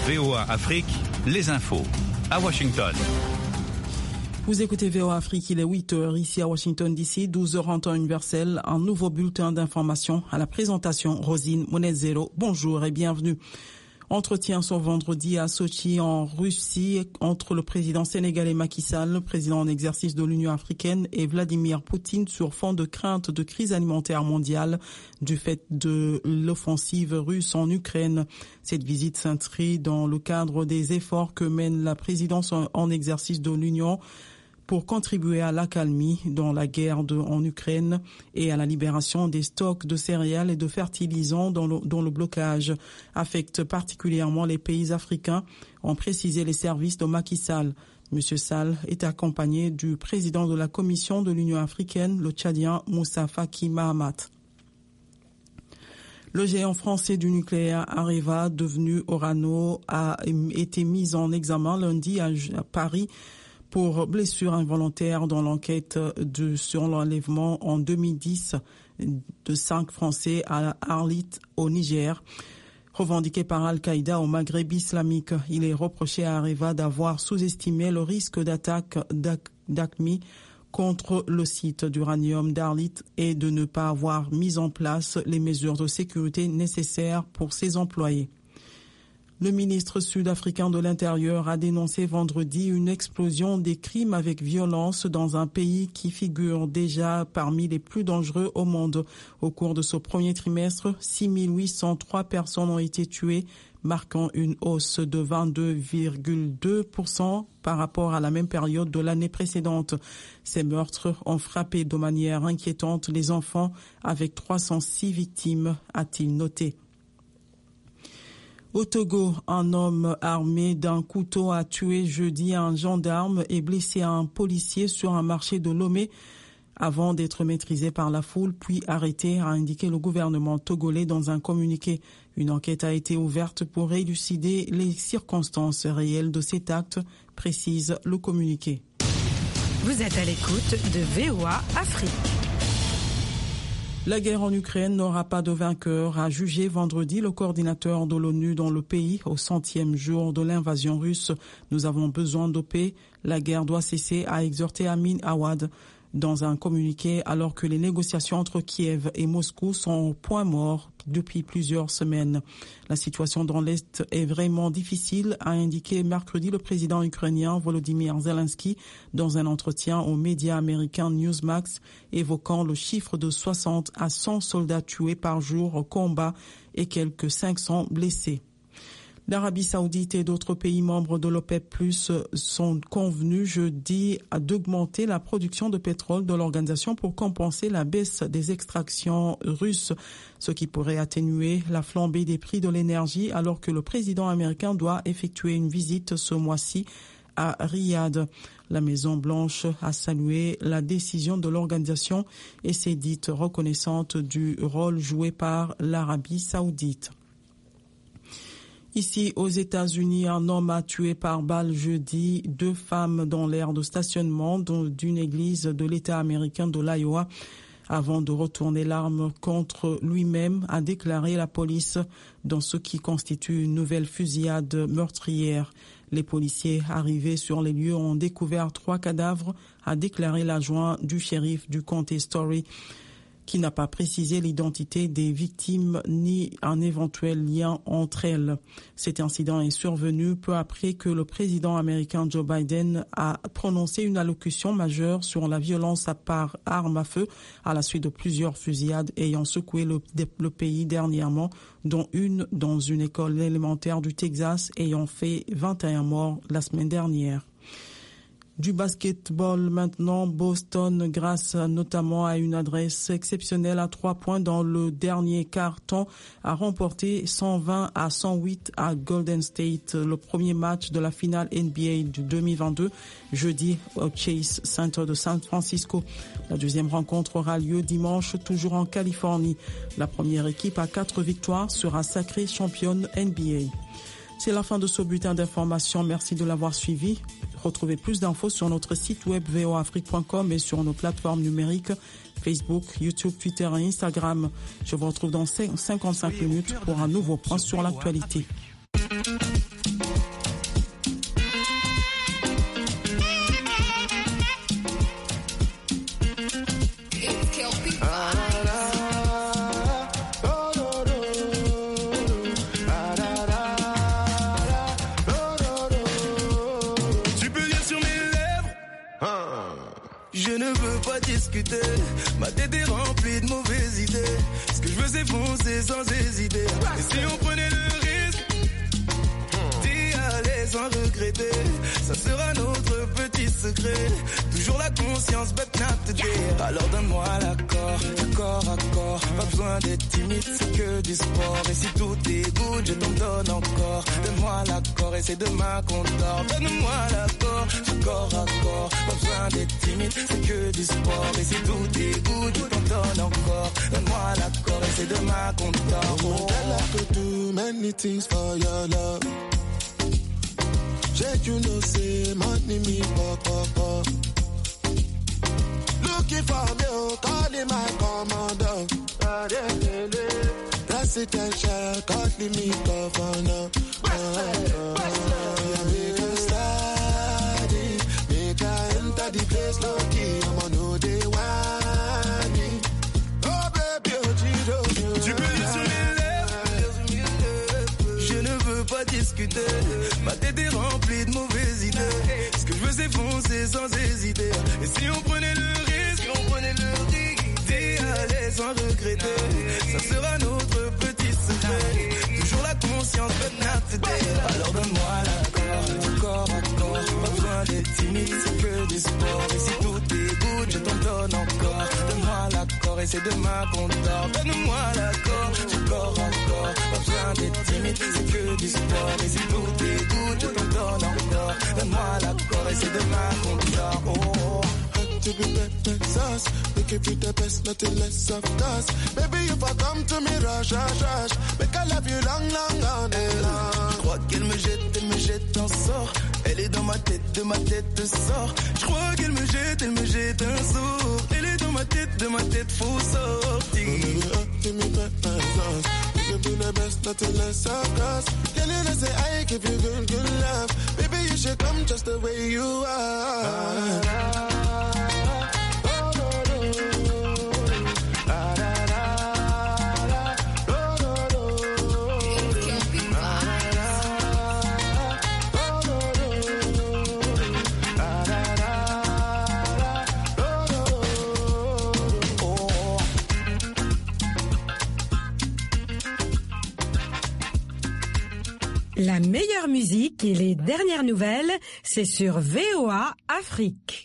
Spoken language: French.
VOA Afrique, les infos. À Washington. Vous écoutez VOA Afrique, il est 8h ici à Washington DC, 12h en temps universel, un nouveau bulletin d'information à la présentation. Rosine Monezero, bonjour et bienvenue. Entretien ce vendredi à Sochi en Russie entre le président sénégalais Macky Sall, le président en exercice de l'Union africaine et Vladimir Poutine sur fond de crainte de crise alimentaire mondiale du fait de l'offensive russe en Ukraine. Cette visite s'inscrit dans le cadre des efforts que mène la présidence en exercice de l'Union pour contribuer à l'accalmie dans la guerre en Ukraine et à la libération des stocks de céréales et de fertilisants dont le blocage affecte particulièrement les pays africains, ont précisé les services de Macky Sall. Monsieur Sall est accompagné du président de la Commission de l'Union africaine, le Tchadien Moussa Faki Mahamat. Le géant français du nucléaire Areva, devenu Orano, a été mis en examen lundi à Paris pour blessure involontaire dans l'enquête sur l'enlèvement en 2010 de 5 Français à Arlit au Niger, revendiqué par Al-Qaïda au Maghreb islamique. Il est reproché à Areva d'avoir sous-estimé le risque d'attaque d'AQMI contre le site d'uranium d'Arlit et de ne pas avoir mis en place les mesures de sécurité nécessaires pour ses employés. Le ministre sud-africain de l'Intérieur a dénoncé vendredi une explosion des crimes avec violence dans un pays qui figure déjà parmi les plus dangereux au monde. Au cours de ce premier trimestre, 6 803 personnes ont été tuées, marquant une hausse de 22,2% par rapport à la même période de l'année précédente. Ces meurtres ont frappé de manière inquiétante les enfants, avec 306 victimes, a-t-il noté. Au Togo, un homme armé d'un couteau a tué jeudi un gendarme et blessé un policier sur un marché de Lomé avant d'être maîtrisé par la foule puis arrêté, a indiqué le gouvernement togolais dans un communiqué. Une enquête a été ouverte pour élucider les circonstances réelles de cet acte, précise le communiqué. Vous êtes à l'écoute de VOA Afrique. La guerre en Ukraine n'aura pas de vainqueur, a jugé vendredi le coordinateur de l'ONU dans le pays au 100e jour de l'invasion russe. Nous avons besoin de paix. La guerre doit cesser, a exhorté Amin Awad dans un communiqué alors que les négociations entre Kiev et Moscou sont au point mort depuis plusieurs semaines. La situation dans l'Est est vraiment difficile, a indiqué mercredi le président ukrainien Volodymyr Zelensky dans un entretien aux médias américains Newsmax, évoquant le chiffre de 60 à 100 soldats tués par jour au combat et quelques 500 blessés. L'Arabie Saoudite et d'autres pays membres de l'OPEP+ sont convenus jeudi d'augmenter la production de pétrole de l'organisation pour compenser la baisse des extractions russes, ce qui pourrait atténuer la flambée des prix de l'énergie alors que le président américain doit effectuer une visite ce mois-ci à Riyad. La Maison-Blanche a salué la décision de l'organisation et s'est dite reconnaissante du rôle joué par l'Arabie Saoudite. Ici, aux États-Unis, un homme a tué par balle jeudi 2 femmes dans l'aire de stationnement d'une église de l'État américain de l'Iowa avant de retourner l'arme contre lui-même, a déclaré la police dans ce qui constitue une nouvelle fusillade meurtrière. Les policiers arrivés sur les lieux ont découvert 3 cadavres, a déclaré l'adjoint du shérif du comté Story, qui n'a pas précisé l'identité des victimes ni un éventuel lien entre elles. Cet incident est survenu peu après que le président américain Joe Biden a prononcé une allocution majeure sur la violence par arme à feu à la suite de plusieurs fusillades ayant secoué le pays dernièrement, dont une dans une école élémentaire du Texas ayant fait 21 morts la semaine dernière. Du basketball maintenant, Boston, grâce notamment à une adresse exceptionnelle à 3 points dans le dernier quart-temps, a remporté 120-108 à Golden State, le premier match de la finale NBA de 2022, jeudi au Chase Center de San Francisco. La deuxième rencontre aura lieu dimanche, toujours en Californie. La première équipe à 4 victoires sera sacrée championne NBA. C'est la fin de ce bulletin d'information. Merci de l'avoir suivi. Retrouvez plus d'infos sur notre site web voafrique.com et sur nos plateformes numériques Facebook, YouTube, Twitter et Instagram. Je vous retrouve dans 55 minutes pour un nouveau point sur l'actualité. foncer sans hésiter. Et si on prenait le risque d'y aller sans regretter, ça sera notre petit secret. Toujours la conscience, but not today. Alors donne-moi l'accord, du corps à corps. Pas besoin d'être timide, c'est que du sport. Et si tout est good, je t'en donne encore. Donne-moi l'accord et c'est demain qu'on dort. Donne-moi l'accord, du corps à corps. Pas besoin d'être timide, c'est que du sport. Et si tout est good, je t'en donne encore. Donne-moi l'accord et c'est demain qu'on dort. Oh. Girl, I could do many things for your love. Check, you know, say money me pop. Looking for me, oh, calling my commander. Presidential, calling me governor. Make a study, make a enter the place low-key. I'ma know they want me. Oh baby, oh Giro. Tu peux lire sur mes lèvres, je ne veux pas discuter. Ma tête est remplie de mauvaises idées. Ce que je veux c'est foncer sans hésiter. Et si on prenait le risque d'y aller sans regretter, ça sera notre petit secret. Toujours la conscience, but not today. Alors donne-moi l'accord, du corps à corps. Pas besoin d'être timide, c'est que du sport. Et si tout est good, je t'en donne encore. Donne-moi l'accord et c'est demain qu'on dort. Donne-moi l'accord, du corps à corps. Pas besoin d'être timide, c'est que du sport. Et si tout est good, je t'en donne encore. Donne-moi l'accord et c'est demain qu'on dort. Oh. To be Texas, we give you the best, nothing less of us. Baby, if I come to me, rush, make I love you long, long. Je crois qu'elle me jette un sort. Elle est dans ma tête, de ma tête sort. Je crois qu'elle me jette un sort. Elle est dans ma tête, faut sortir. Give me Texas, we give you the best, nothing less of us. Girl, you know say I give you good love. Baby, you should come just the way you are. La meilleure musique et les dernières nouvelles, c'est sur VOA Afrique.